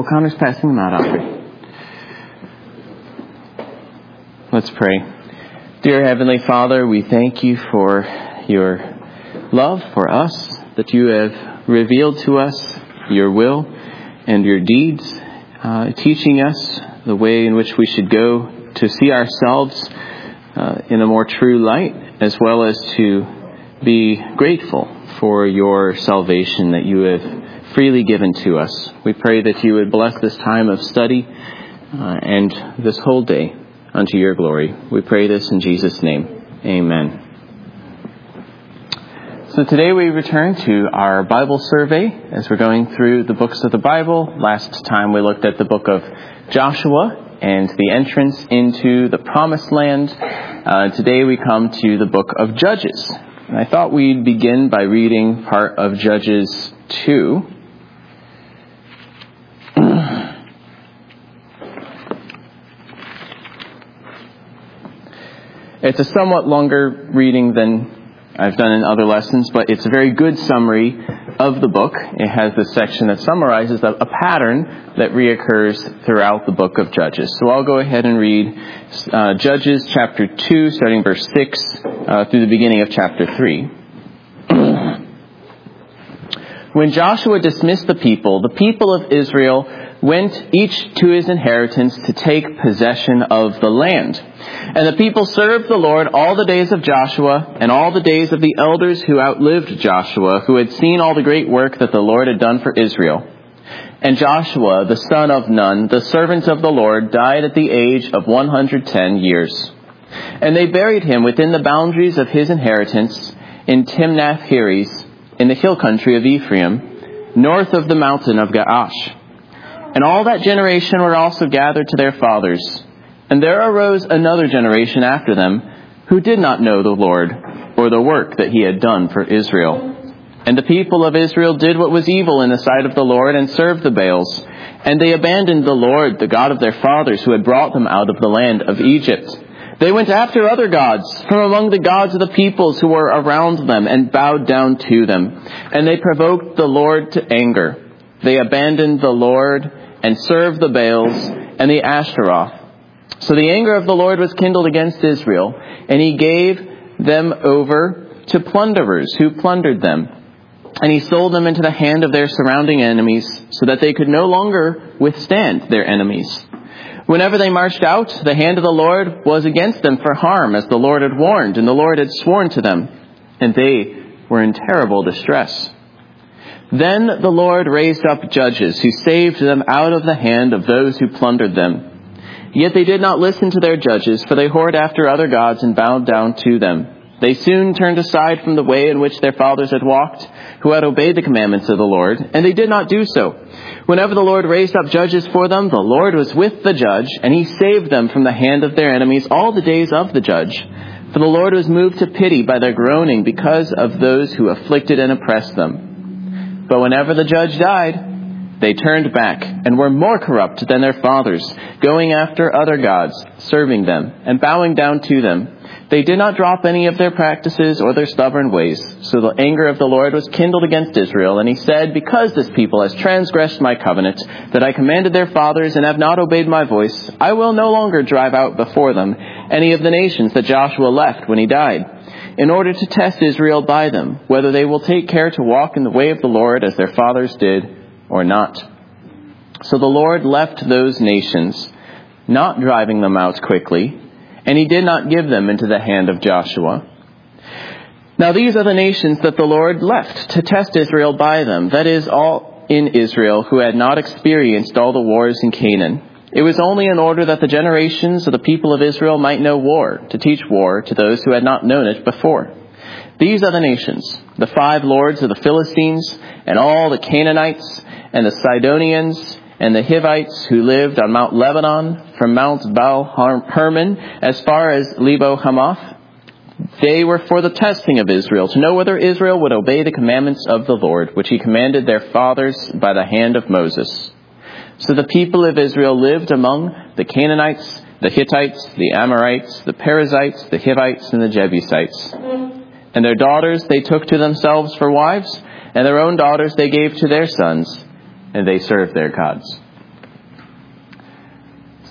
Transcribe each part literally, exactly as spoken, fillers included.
while Connor's passing them out, Audrey. Let's pray. Dear Heavenly Father, we thank you for your love for us, that you have revealed to us your will and your deeds, uh, teaching us the way in which we should go to see ourselves uh, in a more true light, as well as to be grateful for your salvation that you have freely given to us. We pray that you would bless this time of study uh, and this whole day unto your glory. We pray this in Jesus' name. Amen. So today we return to our Bible survey as we're going through the books of the Bible. Last time we looked at the book of Joshua and the entrance into the Promised Land. Uh, today we come to the book of Judges. And I thought we'd begin by reading part of Judges two. It's a somewhat longer reading than I've done in other lessons, but it's a very good summary of the book. It has this section that summarizes a pattern that reoccurs throughout the book of Judges. So I'll go ahead and read uh, Judges chapter two, starting verse six, uh, through the beginning of chapter three. When Joshua dismissed the people, the people of Israel went each to his inheritance to take possession of the land. And the people served the Lord all the days of Joshua and all the days of the elders who outlived Joshua, who had seen all the great work that the Lord had done for Israel. And Joshua, the son of Nun, the servant of the Lord, died at the age of one hundred ten years. And they buried him within the boundaries of his inheritance in Timnath-Heres, in the hill country of Ephraim, north of the mountain of Gaash. And all that generation were also gathered to their fathers. And there arose another generation after them, who did not know the Lord, or the work that he had done for Israel. And the people of Israel did what was evil in the sight of the Lord, and served the Baals. And they abandoned the Lord, the God of their fathers, who had brought them out of the land of Egypt. They went after other gods from among the gods of the peoples who were around them, and bowed down to them. And they provoked the Lord to anger. They abandoned the Lord, and served the Baals and the Ashtaroth. So the anger of the Lord was kindled against Israel, and he gave them over to plunderers who plundered them. And he sold them into the hand of their surrounding enemies, so that they could no longer withstand their enemies. Whenever they marched out, the hand of the Lord was against them for harm, as the Lord had warned, and the Lord had sworn to them, and they were in terrible distress. Then the Lord raised up judges who saved them out of the hand of those who plundered them. Yet they did not listen to their judges, for they whored after other gods and bowed down to them. They soon turned aside from the way in which their fathers had walked, who had obeyed the commandments of the Lord, and they did not do so. Whenever the Lord raised up judges for them, the Lord was with the judge, and he saved them from the hand of their enemies all the days of the judge. For the Lord was moved to pity by their groaning because of those who afflicted and oppressed them. But whenever the judge died, they turned back and were more corrupt than their fathers, going after other gods, serving them, and bowing down to them. They did not drop any of their practices or their stubborn ways. So the anger of the Lord was kindled against Israel, and he said, because this people has transgressed my covenant, that I commanded their fathers and have not obeyed my voice, I will no longer drive out before them any of the nations that Joshua left when he died, in order to test Israel by them, whether they will take care to walk in the way of the Lord as their fathers did, or not. So the Lord left those nations, not driving them out quickly, and he did not give them into the hand of Joshua. Now these are the nations that the Lord left to test Israel by them, that is, all in Israel who had not experienced all the wars in Canaan. It was only in order that the generations of the people of Israel might know war, to teach war to those who had not known it before. These are the nations, the five lords of the Philistines, and all the Canaanites, and the Sidonians, and the Hivites who lived on Mount Lebanon, from Mount Baal Hermon as far as Lebo Hamath. They were for the testing of Israel, to know whether Israel would obey the commandments of the Lord, which he commanded their fathers by the hand of Moses. So the people of Israel lived among the Canaanites, the Hittites, the Amorites, the Perizzites, the Hivites, and the Jebusites. And their daughters they took to themselves for wives, and their own daughters they gave to their sons, and they served their gods.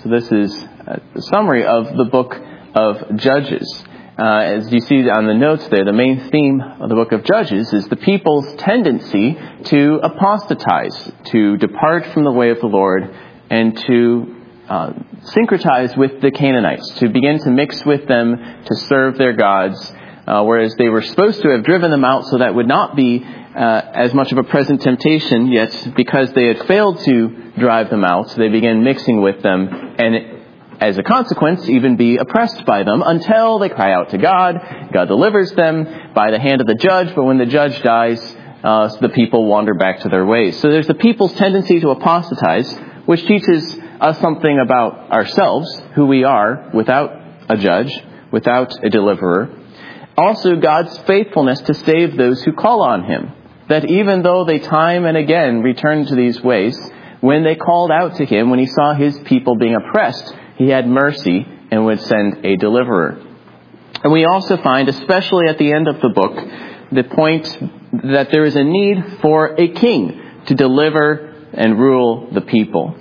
So this is a summary of the book of Judges. Uh, as you see on the notes there, the main theme of the book of Judges is the people's tendency to apostatize, to depart from the way of the Lord, and to uh, syncretize with the Canaanites, to begin to mix with them, to serve their gods, uh, whereas they were supposed to have driven them out so that would not be uh, as much of a present temptation, yet because they had failed to drive them out, they began mixing with them, and it, as a consequence, even be oppressed by them until they cry out to God. God delivers them by the hand of the judge, but when the judge dies, uh, so the people wander back to their ways. So there's the people's tendency to apostatize, which teaches us something about ourselves, who we are without a judge, without a deliverer. Also, God's faithfulness to save those who call on Him. That even though they time and again returned to these ways, when they called out to Him, when He saw His people being oppressed, He had mercy and would send a deliverer. And we also find, especially at the end of the book, the point that there is a need for a king to deliver and rule the people.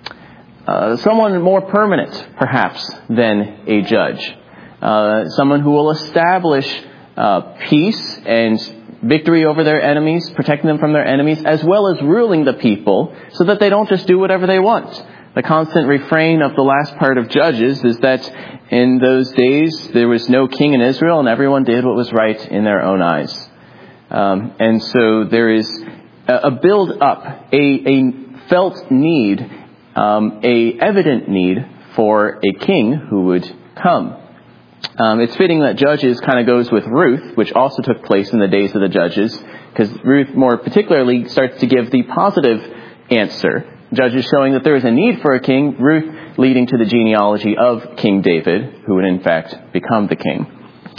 Uh, someone more permanent, perhaps, than a judge. Uh, someone who will establish uh, peace and victory over their enemies, protecting them from their enemies, as well as ruling the people so that they don't just do whatever they want. The constant refrain of the last part of Judges is that in those days there was no king in Israel and everyone did what was right in their own eyes. Um, and so there is a build-up, a, a felt need, um, a evident need for a king who would come. Um, it's fitting that Judges kind of goes with Ruth, which also took place in the days of the Judges, because Ruth more particularly starts to give the positive answer. Judges showing that there is a need for a king, Ruth leading to the genealogy of King David, who would in fact become the king.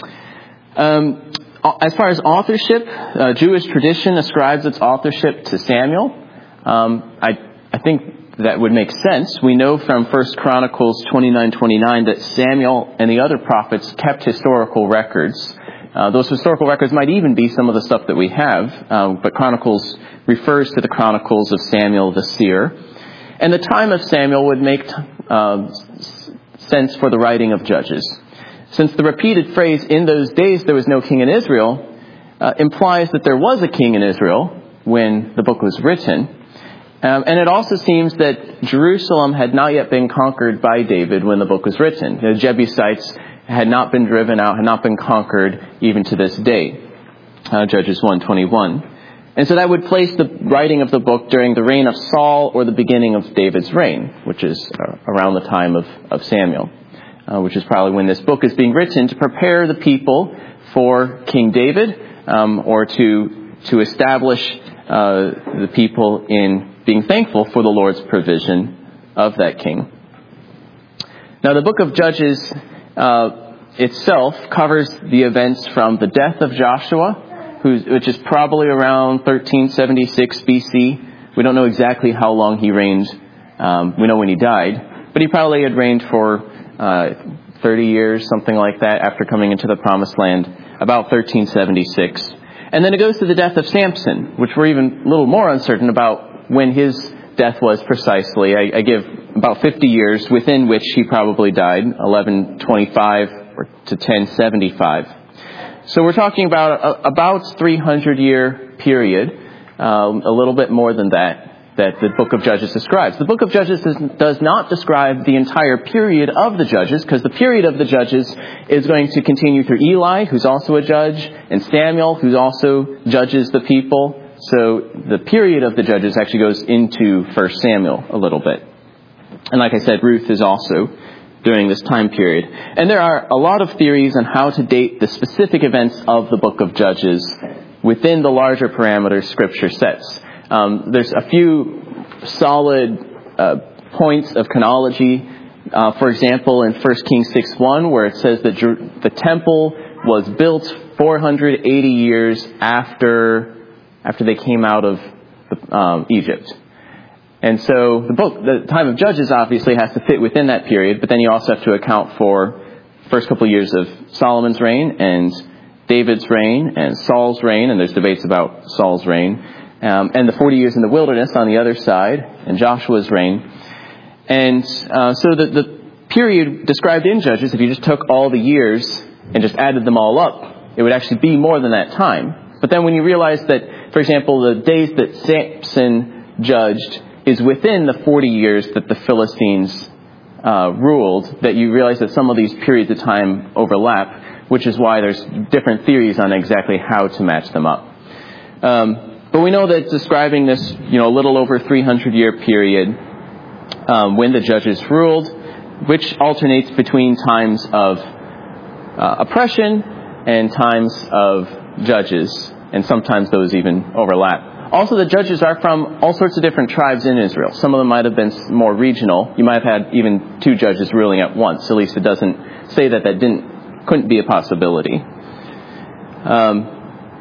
Um, as far as authorship, uh, Jewish tradition ascribes its authorship to Samuel. Um, I, I think that would make sense. We know from First Chronicles twenty-nine twenty-nine that Samuel and the other prophets kept historical records. Uh, those historical records might even be some of the stuff that we have, um, but Chronicles refers to the Chronicles of Samuel the seer. And the time of Samuel would make uh, sense for the writing of Judges. Since the repeated phrase, in those days there was no king in Israel, uh, implies that there was a king in Israel when the book was written. Um, and it also seems that Jerusalem had not yet been conquered by David when the book was written. The Jebusites had not been driven out, had not been conquered even to this day. Uh, Judges one twenty-one. And so that would place the writing of the book during the reign of Saul or the beginning of David's reign, which is uh, around the time of, of Samuel, uh, which is probably when this book is being written to prepare the people for King David, um, or to to establish uh, the people in being thankful for the Lord's provision of that king. Now, the book of Judges uh, itself covers the events from the death of Joshua, Who's, which is probably around thirteen seventy-six B C. We don't know exactly how long he reigned. Um, we know when he died. But he probably had reigned for uh, thirty years, something like that, after coming into the Promised Land, about thirteen seventy-six. And then it goes to the death of Samson, which we're even a little more uncertain about when his death was precisely. I, I give about fifty years within which he probably died, eleven twenty-five to ten seventy-five. So we're talking about a, about three hundred year period, um, a little bit more than that, that the book of Judges describes. The book of Judges does, does not describe the entire period of the Judges, because the period of the Judges is going to continue through Eli, who's also a judge, and Samuel, who also judges the people. So the period of the Judges actually goes into First Samuel a little bit. And like I said, Ruth is also during this time period. And there are a lot of theories on how to date the specific events of the book of Judges within the larger parameters Scripture sets. Um, there's a few solid uh, points of chronology. Uh, for example, in First Kings six one, where it says that Jer- the temple was built four hundred eighty years after after they came out of the, um, Egypt. And so the book, the time of Judges obviously has to fit within that period, but then you also have to account for the first couple of years of Solomon's reign and David's reign and Saul's reign, and there's debates about Saul's reign, um, and the forty years in the wilderness on the other side, and Joshua's reign. And uh, so the, the period described in Judges, if you just took all the years and just added them all up, it would actually be more than that time. But then when you realize that, for example, the days that Samson judged is within the forty years that the Philistines uh, ruled, that you realize that some of these periods of time overlap, which is why there's different theories on exactly how to match them up. Um, but we know that it's describing this, you know, a little over three hundred year period um, when the judges ruled, which alternates between times of uh, oppression and times of judges, and sometimes those even overlap. Also, the judges are from all sorts of different tribes in Israel. Some of them might have been more regional. You might have had even two judges ruling at once. At least it doesn't say that that didn't couldn't be a possibility. Um,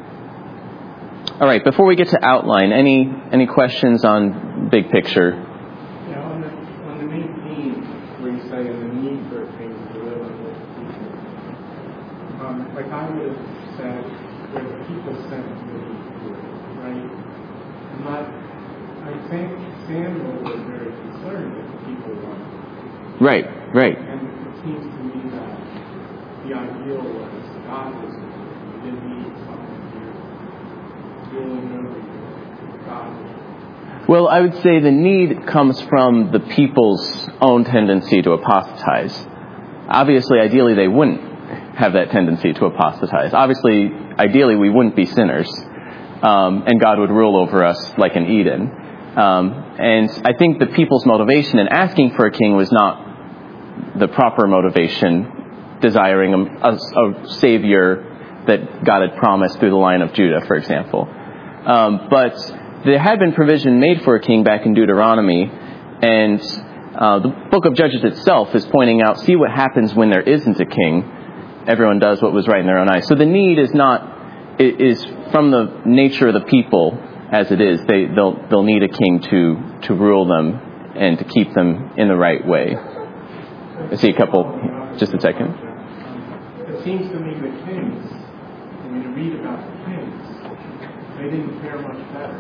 all right, before we get to outline, any any questions on big picture? Yeah, on the, on the main theme where you say the need for things to live in the people, um, like I would have said, where the people sent to the people, right? I'm not, I think Samuel was very concerned that the people wanted. Right, right. And it seems to me that the ideal was God was, we didn't need someone here ruling over you. God was. Well, I would say the need comes from the people's own tendency to apostatize. Obviously, ideally, they wouldn't have that tendency to apostatize. Obviously, ideally, we wouldn't be sinners, um, and God would rule over us like in Eden. Um, and I think the people's motivation in asking for a king was not the proper motivation, desiring a, a, a savior that God had promised through the line of Judah, for example. Um, but there had been provision made for a king back in Deuteronomy, and uh, the book of Judges itself is pointing out, see what happens when there isn't a king. Everyone does what was right in their own eyes. So the need is not, is from the nature of the people as it is. They, they'll, they'll need a king to, to rule them and to keep them in the right way. I see a couple, just a second. It seems to me the kings, when you read about the kings, they didn't fare much better.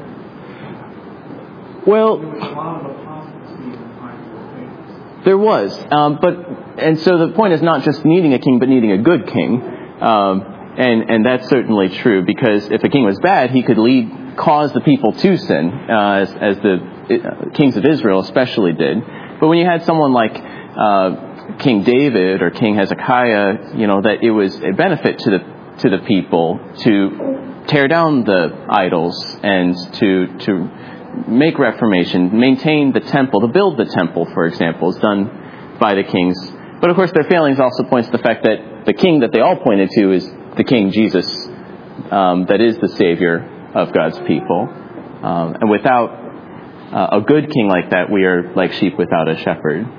Well, there was a lot of apostasy in the times of the kings. There was, um, but and so the point is not just needing a king, but needing a good king, um, and and that's certainly true, because if a king was bad, he could lead, cause the people to sin, uh, as, as the uh, kings of Israel especially did. But when you had someone like uh, King David or King Hezekiah, you know, that it was a benefit to the to the people to tear down the idols and to to make reformation, maintain the temple, to build the temple, for example, is done by the kings. But of course, their failings also points to the fact that the king that they all pointed to is the King Jesus, um, that is the Savior of God's people. Um, and without uh, a good king like that, we are like sheep without a shepherd.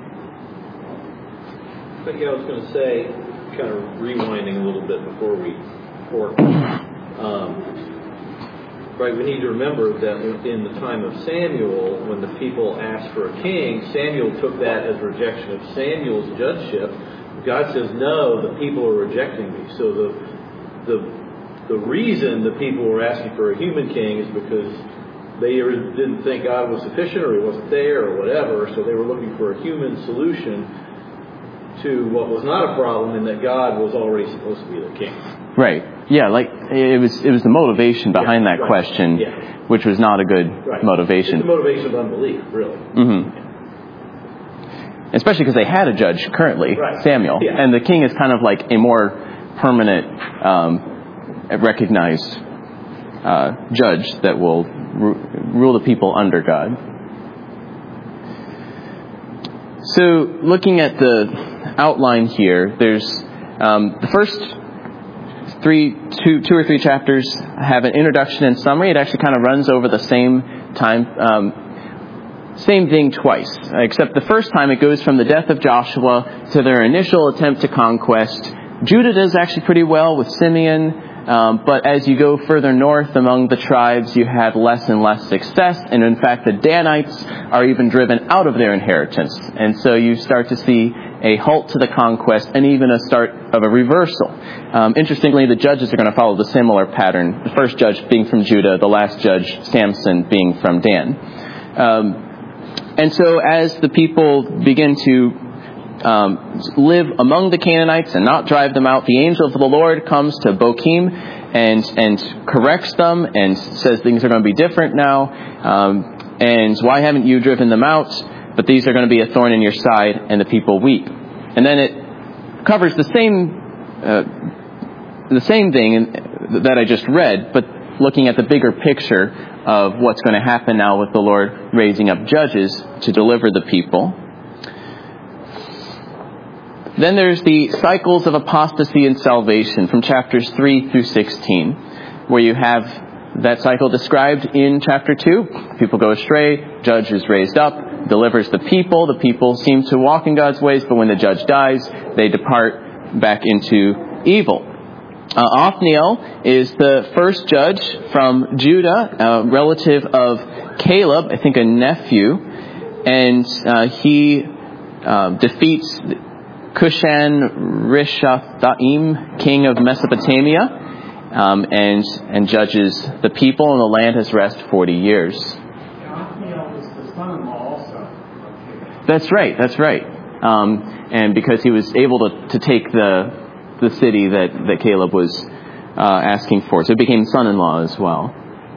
But yeah, I was going to say, kind of rewinding a little bit before we fork. Um, Right, we need to remember that in the time of Samuel, when the people asked for a king, Samuel took that as rejection of Samuel's judgeship. God says, no, the people are rejecting me. So the the the reason the people were asking for a human king is because they didn't think God was sufficient, or he wasn't there, or whatever. So they were looking for a human solution to what was not a problem, in that God was already supposed to be the king. Right. Yeah, like it was it was the motivation behind yeah, that right. question, yeah. which was not a good right. motivation. It's the motivation of unbelief, really. Mm-hmm. Yeah. Especially because they had a judge currently, right. Samuel, yeah. and the king is kind of like a more permanent, um, recognized uh, judge that will ru- rule the people under God. So, looking at the outline here, there's um, the first three, two, two or three chapters have an introduction and summary. It actually kind of runs over the same time, um, same thing twice. Except the first time it goes from the death of Joshua to their initial attempt to conquest. Judah does actually pretty well with Simeon, um, but as you go further north among the tribes, you have less and less success. And in fact, the Danites are even driven out of their inheritance. And so you start to see a halt to the conquest, and even a start of a reversal. Um, interestingly, the judges are going to follow the similar pattern. The first judge being from Judah, the last judge, Samson, being from Dan. Um, and so as the people begin to um, live among the Canaanites and not drive them out, the angel of the Lord comes to Bochim and and corrects them and says things are going to be different now. Um, and why haven't you driven them out? But these are going to be a thorn in your side, and the people weep. And then it covers the same uh, the same thing that I just read, but looking at the bigger picture of what's going to happen now with the Lord raising up judges to deliver the people. Then there's the cycles of apostasy and salvation from chapters three through sixteen, where you have that cycle described in chapter two. People go astray, judge is raised up, delivers the people. The people seem to walk in God's ways, but when the judge dies, they depart back into evil. Uh, Othniel is the first judge from Judah, a relative of Caleb, I think a nephew, and uh, he uh, defeats Cushan-Rishathaim, king of Mesopotamia, um, and and judges the people, and the land has rest forty years. Othniel was the son-in-law also. That's right, that's right. Um, and because he was able to, to take the the city that, that Caleb was uh, asking for, so it became son-in-law as well.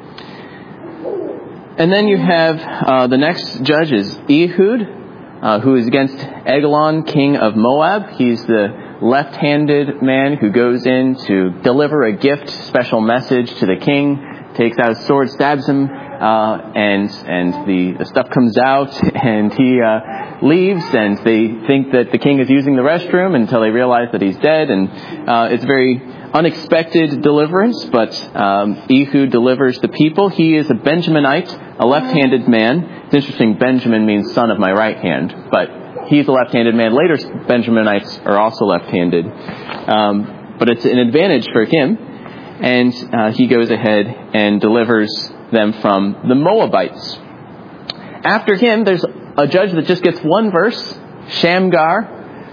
And then you have uh, the next judge is Ehud, Uh, who is against Eglon, king of Moab. He's the left-handed man who goes in to deliver a gift, special message to the king, takes out his sword, stabs him, uh, and and the, the stuff comes out, and he uh, leaves, and they think that the king is using the restroom until they realize that he's dead, and uh, it's very unexpected deliverance, but um, Ehud delivers the people. He is a Benjaminite, a left-handed man. It's interesting, Benjamin means son of my right hand, but he's a left-handed man. Later Benjaminites are also left-handed. Um, but it's an advantage for him, and uh, he goes ahead and delivers them from the Moabites. After him, there's a judge that just gets one verse, Shamgar.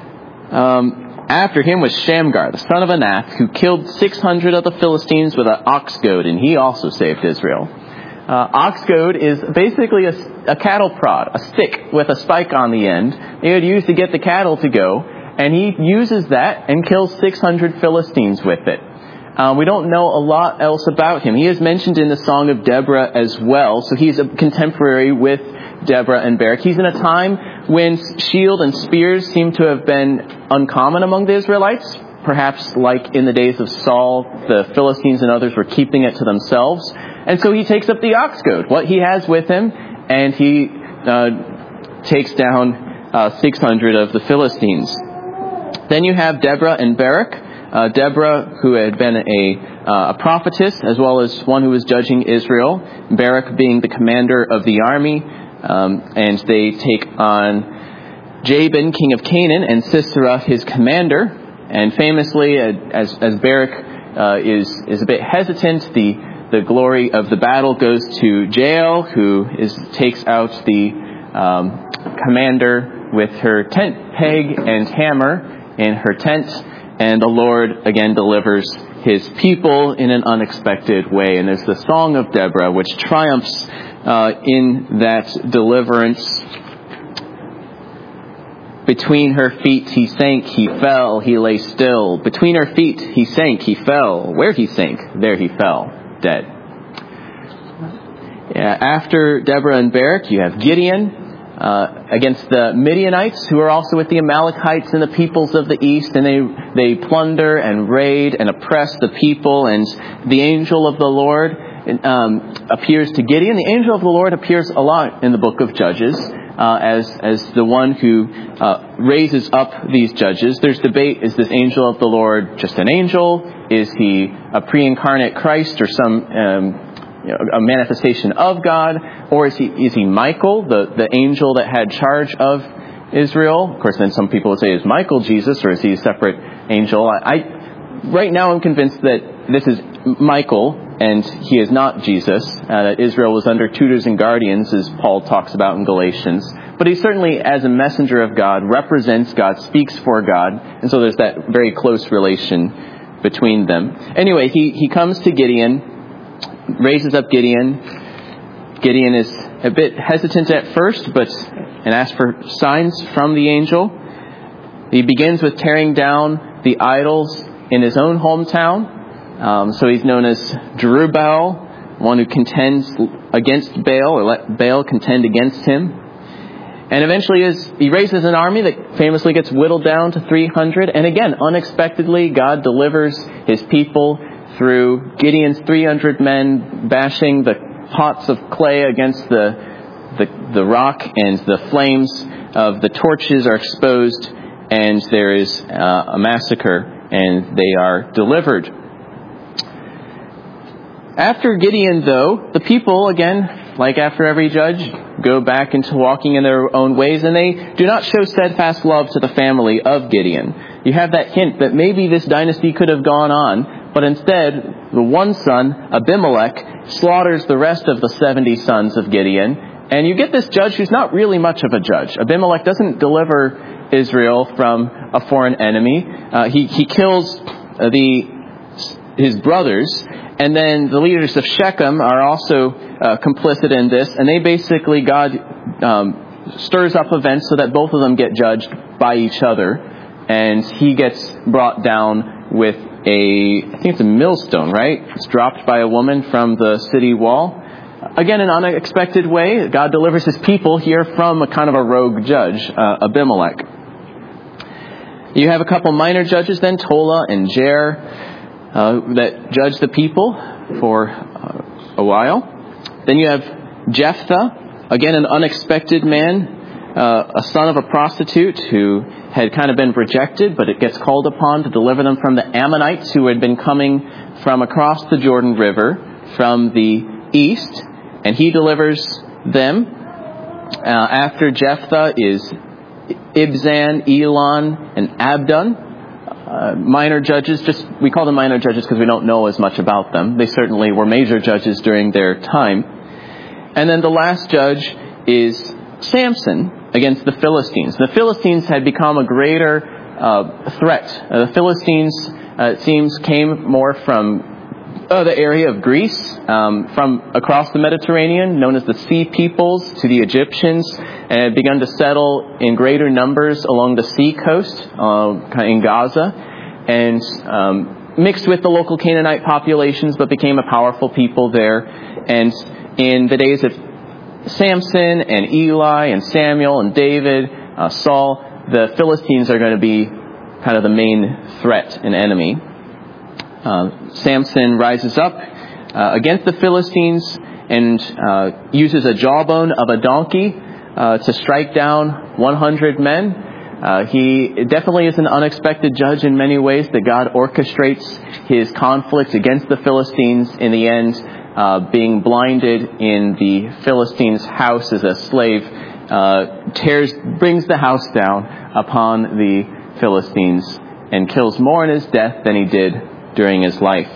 Um, after him was Shamgar, the son of Anath, who killed six hundred of the Philistines with an ox goad, and he also saved Israel. Uh, ox goad is basically a, a cattle prod, a stick with a spike on the end. They would use to get the cattle to go, and he uses that and kills six hundred Philistines with it. Uh, we don't know a lot else about him. He is mentioned in the Song of Deborah as well, so he's a contemporary with Deborah and Barak. He's in a time when shield and spears seem to have been uncommon among the Israelites. Perhaps like in the days of Saul, the Philistines and others were keeping it to themselves. And so he takes up the ox goad, what he has with him, and he uh, takes down uh, six hundred of the Philistines. Then you have Deborah and Barak. Uh, Deborah, who had been a, uh, a prophetess, as well as one who was judging Israel. Barak being the commander of the army. Um, and they take on Jabin, king of Canaan, and Sisera, his commander. And famously, uh, as, as Barak uh, is, is a bit hesitant, the The glory of the battle goes to Jael, who is takes out the um, commander with her tent peg and hammer in her tent, and the Lord again delivers his people in an unexpected way. And there's the Song of Deborah, which triumphs uh, in that deliverance. Between her feet he sank, he fell, he lay still. Between her feet he sank, he fell. Where he sank, there he fell. Dead. Yeah, after Deborah and Barak, you have Gideon uh, against the Midianites, who are also with the Amalekites and the peoples of the east, and they they plunder and raid and oppress the people. And the angel of the Lord um, appears to Gideon. The angel of the Lord appears a lot in the book of Judges uh, as as the one who uh, raises up these judges. There's debate: is this angel of the Lord just an angel? Is he a pre-incarnate Christ or some um, you know, a manifestation of God? Or is he is he Michael, the, the angel that had charge of Israel? Of course, then some people would say, is Michael Jesus, or is he a separate angel? I, I right now I'm convinced that this is Michael and he is not Jesus. Uh, that Israel was under tutors and guardians, as Paul talks about in Galatians. But he certainly, as a messenger of God, represents God, speaks for God, and so there's that very close relation between them. Anyway, he, he comes to Gideon, raises up Gideon. Gideon is a bit hesitant at first, but and asks for signs from the angel. He begins with tearing down the idols in his own hometown. Um, so he's known as Jerubbaal, one who contends against Baal, or let Baal contend against him. And eventually is, he raises an army that famously gets whittled down to three hundred. And again, unexpectedly, God delivers his people through Gideon's three hundred men bashing the pots of clay against the, the, the rock, and the flames of the torches are exposed, and there is uh, a massacre, and they are delivered. After Gideon, though, the people, again, like after every judge, go back into walking in their own ways, and they do not show steadfast love to the family of Gideon. You have that hint that maybe this dynasty could have gone on, but instead, the one son, Abimelech, slaughters the rest of the seventy sons of Gideon, and you get this judge who's not really much of a judge. Abimelech doesn't deliver Israel from a foreign enemy. Uh, he, he kills the his brothers, and then the leaders of Shechem are also uh, complicit in this, and they basically, God um, stirs up events so that both of them get judged by each other, and he gets brought down with a, I think it's a millstone, right? It's dropped by a woman from the city wall. Again, an unexpected way, God delivers his people here from a kind of a rogue judge, uh, Abimelech. You have a couple minor judges then, Tola and Jair, Uh, that judge the people for uh, a while. Then you have Jephthah, again an unexpected man, uh, a son of a prostitute who had kind of been rejected, but it gets called upon to deliver them from the Ammonites who had been coming from across the Jordan River from the east, and he delivers them. Uh, after Jephthah is Ibzan, Elon, and Abdon. Uh, minor judges, just we call them minor judges because we don't know as much about them. They certainly were major judges during their time. And then the last judge is Samson against the Philistines. The Philistines had become a greater uh, threat. Uh, the Philistines, uh, it seems, came more from uh, the area of Greece, um, from across the Mediterranean, known as the Sea Peoples, to the Egyptians, and had begun to settle in greater numbers along the sea coast uh, in Gaza, and um, mixed with the local Canaanite populations, but became a powerful people there. And in the days of Samson and Eli and Samuel and David, uh, Saul, the Philistines are going to be kind of the main threat and enemy. Uh, Samson rises up uh, against the Philistines and uh, uses a jawbone of a donkey uh, to strike down one hundred men. Uh, he definitely is an unexpected judge in many ways, that God orchestrates his conflict against the Philistines, in the end uh, being blinded in the Philistines' house as a slave, uh, tears, brings the house down upon the Philistines and kills more in his death than he did during his life.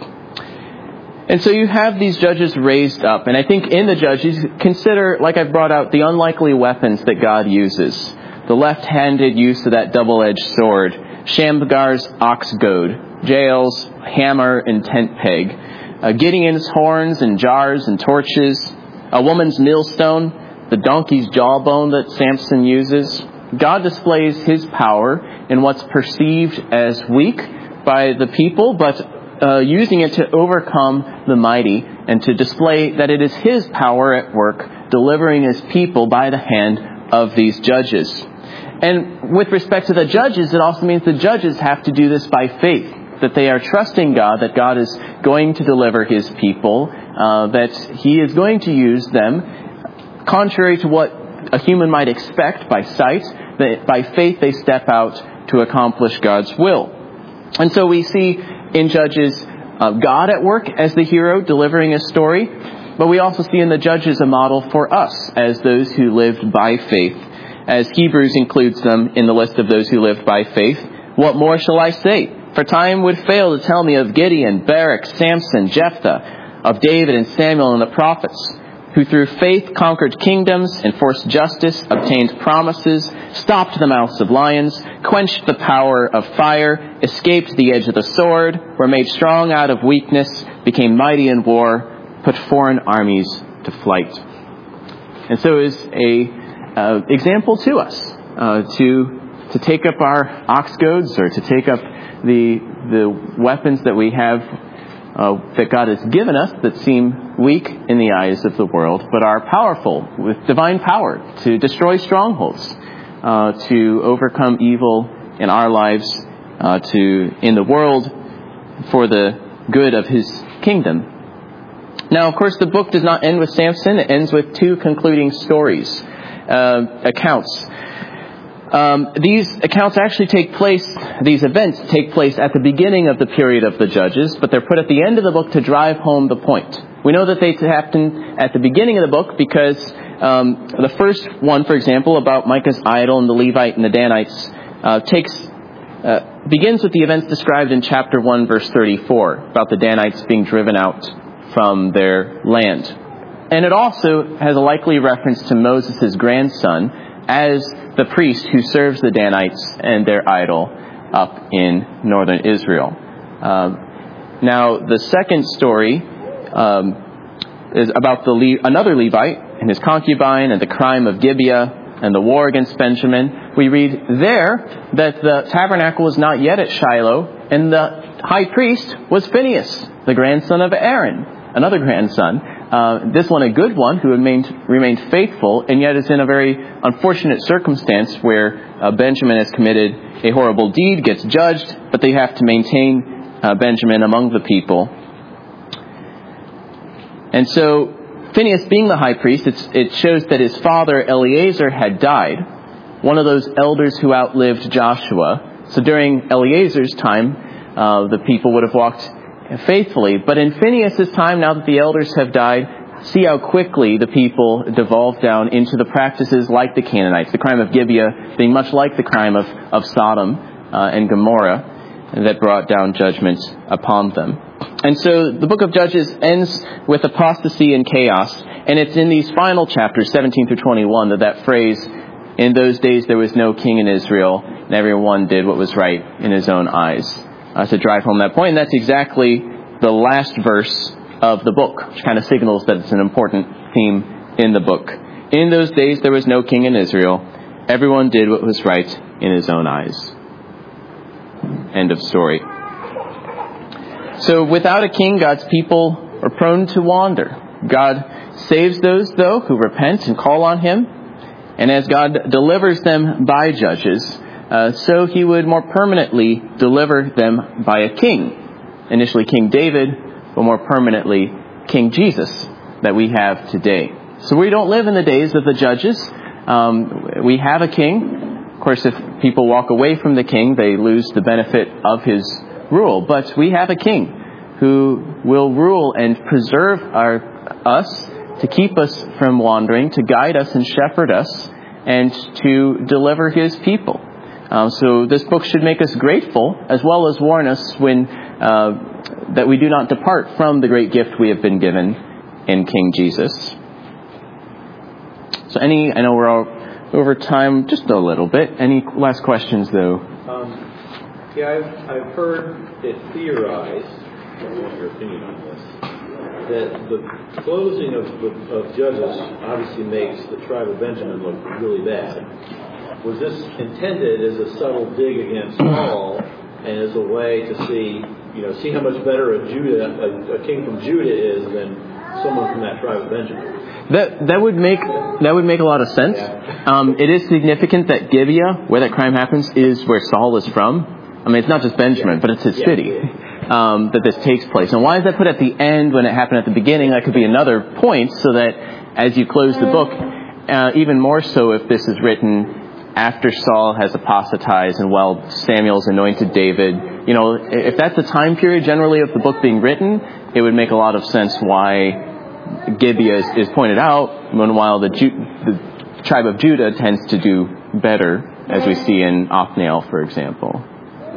And so you have these judges raised up, and I think in the judges, consider, like I've brought out, the unlikely weapons that God uses. The left-handed use of that double-edged sword, Shamgar's ox goad, Jael's hammer and tent peg, uh, Gideon's horns and jars and torches, a woman's millstone, the donkey's jawbone that Samson uses. God displays his power in what's perceived as weak by the people, but uh, using it to overcome the mighty and to display that it is his power at work, delivering his people by the hand of these judges. And with respect to the judges, it also means the judges have to do this by faith, that they are trusting God, that God is going to deliver his people, uh, that he is going to use them, contrary to what a human might expect by sight, that by faith they step out to accomplish God's will. And so we see in Judges uh, God at work as the hero delivering a story, but we also see in the Judges a model for us as those who lived by faith, as Hebrews includes them in the list of those who lived by faith. What more shall I say? For time would fail to tell me of Gideon, Barak, Samson, Jephthah, of David and Samuel and the prophets, who through faith conquered kingdoms, enforced justice, obtained promises, stopped the mouths of lions, quenched the power of fire, escaped the edge of the sword, were made strong out of weakness, became mighty in war, put foreign armies to flight. And so is a uh, example to us uh, to to take up our ox goads or to take up the the weapons that we have uh, that God has given us that seem weak in the eyes of the world, but are powerful with divine power to destroy strongholds, uh, to overcome evil in our lives, uh, to in the world for the good of His kingdom. Now, of course, the book does not end with Samson. It ends with two concluding stories, uh, accounts. Um, these accounts actually take place, these events take place at the beginning of the period of the Judges, but they're put at the end of the book to drive home the point. We know that they happen at the beginning of the book because um, the first one, for example, about Micah's idol and the Levite and the Danites, uh, takes uh, begins with the events described in chapter one, verse thirty-four, about the Danites being driven out from their land. And it also has a likely reference to Moses' grandson as the priest who serves the Danites and their idol up in northern Israel. Um, now, the second story um, is about the Le- another Levite and his concubine and the crime of Gibeah and the war against Benjamin. We read there that the tabernacle was not yet at Shiloh, and the high priest was Phinehas, the grandson of Aaron, another grandson. Uh, this one a good one who remained, remained faithful, and yet is in a very unfortunate circumstance where uh, Benjamin has committed a horrible deed, gets judged, but they have to maintain uh, Benjamin among the people. And so Phinehas, being the high priest, it's, it shows that his father Eleazar had died, one of those elders who outlived Joshua. So during Eleazar's time, uh, the people would have walked faithfully. But in Phinehas' time, now that the elders have died, see how quickly the people devolve down into the practices like the Canaanites, the crime of Gibeah being much like the crime of, of Sodom uh, and Gomorrah that brought down judgment upon them. And so the book of Judges ends with apostasy and chaos, and it's in these final chapters, seventeen through twenty-one, that that phrase, "In those days there was no king in Israel, and everyone did what was right in his own eyes," Uh, to drive home that point. And that's exactly the last verse of the book, which kind of signals that it's an important theme in the book. In those days there was no king in Israel. Everyone did what was right in his own eyes. End of story. So without a king, God's people are prone to wander. God saves those, though, who repent and call on Him. And as God delivers them by judges, Uh, so He would more permanently deliver them by a king. Initially King David, but more permanently King Jesus that we have today. So we don't live in the days of the judges. Um, we have a king. Of course, if people walk away from the king, they lose the benefit of his rule. But we have a king who will rule and preserve our, us, to keep us from wandering, to guide us and shepherd us, and to deliver His people. Um, so this book should make us grateful, as well as warn us when uh, that we do not depart from the great gift we have been given in King Jesus. So any, I know we're all over time just a little bit. Any last questions, though? Um, yeah, I've, I've heard it theorized, I don't know your opinion on this, that the closing of, of Judges obviously makes the tribe of Benjamin look really bad. Was this intended as a subtle dig against Saul and as a way to see, you know, see how much better a Judah, a, a king from Judah is than someone from that tribe of Benjamin? That that would make that would make a lot of sense. Yeah. Um, it is significant that Gibeah, where that crime happens, is where Saul is from. I mean, it's not just Benjamin, yeah. but it's his yeah. city um, that this takes place. And why is that put at the end when it happened at the beginning? That could be another point, so that as you close the book, uh, even more so if this is written after Saul has apostatized and while Samuel's anointed David. You know, if that's the time period generally of the book being written, it would make a lot of sense why Gibeah is, is pointed out, meanwhile the, Ju- the tribe of Judah tends to do better, as we see in Othniel, for example. Yes,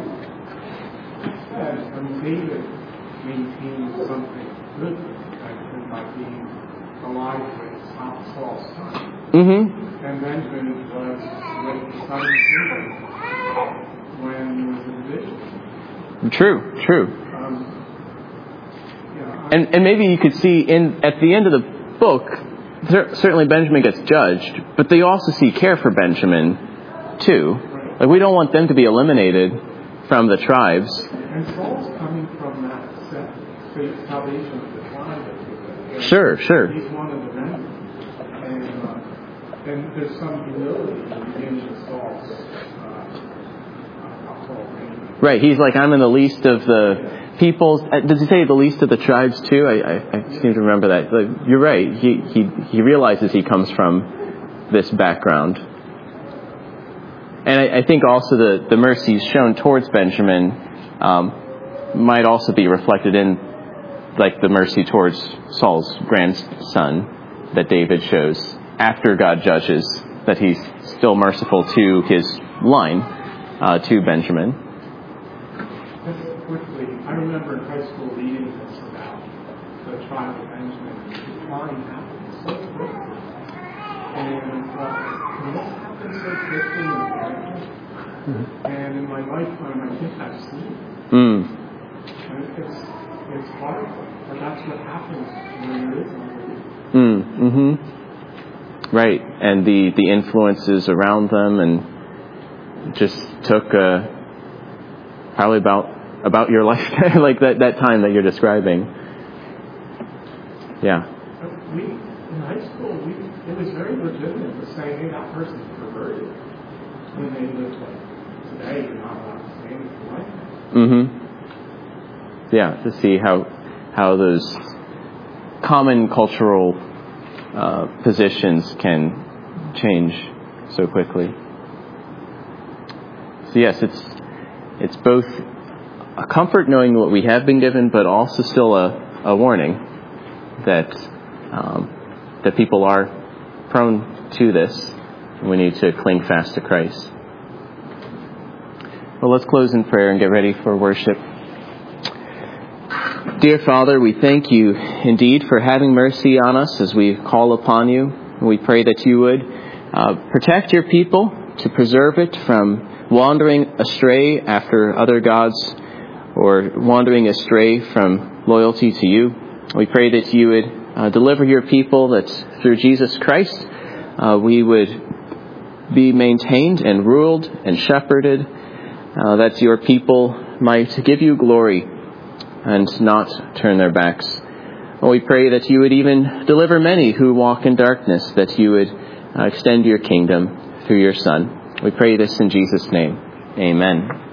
I mean, David maintained something good by being alive when Saul's time. Mm-hmm. And Benjamin was with the son of Judah when he was in division. True, true. Um, yeah, and and maybe you could see in at the end of the book, certainly Benjamin gets judged, but they also see care for Benjamin too. Like, we don't want them to be eliminated from the tribes. And Saul's coming from that set, salvation of the tribe. Sure, sure. He's one of the remnants. And, uh, and there's some humility in the beginning of Saul's uh, right, he's like, I'm in the least of the peoples. Does he say the least of the tribes too? I, I, I seem to remember that. Like, you're right. He, he he realizes he comes from this background. And I, I think also the, the mercies shown towards Benjamin um, might also be reflected in like the mercy towards Saul's grandson that David shows after God judges, that he's still merciful to his line, uh, to Benjamin. Just quickly, I remember in high school reading this about the tribe of Benjamin. The decline happened so quickly. And uh, this happened so quickly in America. Mm-hmm. And in my lifetime, I think I've seen it. Mm. And it's, it's horrible. But that's what happens when there is unbelief. Mm, mm-hmm. Right. And the, the influences around them, and just took uh, probably about about your life, like that, that time that you're describing. Yeah. We, in high school, we, it was very legitimate to say, hey, that person's perverted. When they lived like today, you're not allowed to say anything like that. Mm-hmm. Yeah, to see how how those common cultural uh, positions can change so quickly. So yes, it's it's both a comfort knowing what we have been given, but also still a, a warning that um, that people are prone to this. We need to cling fast to Christ. Well, let's close in prayer and get ready for worship. Dear Father, we thank you indeed for having mercy on us as we call upon you. We pray that you would uh, protect your people, to preserve it from wandering astray after other gods or wandering astray from loyalty to you. We pray that you would uh, deliver your people, that through Jesus Christ uh, we would be maintained and ruled and shepherded, uh, that your people might give you glory and not turn their backs. Well, we pray that you would even deliver many who walk in darkness, that you would uh, extend your kingdom through your Son. We pray this in Jesus' name. Amen.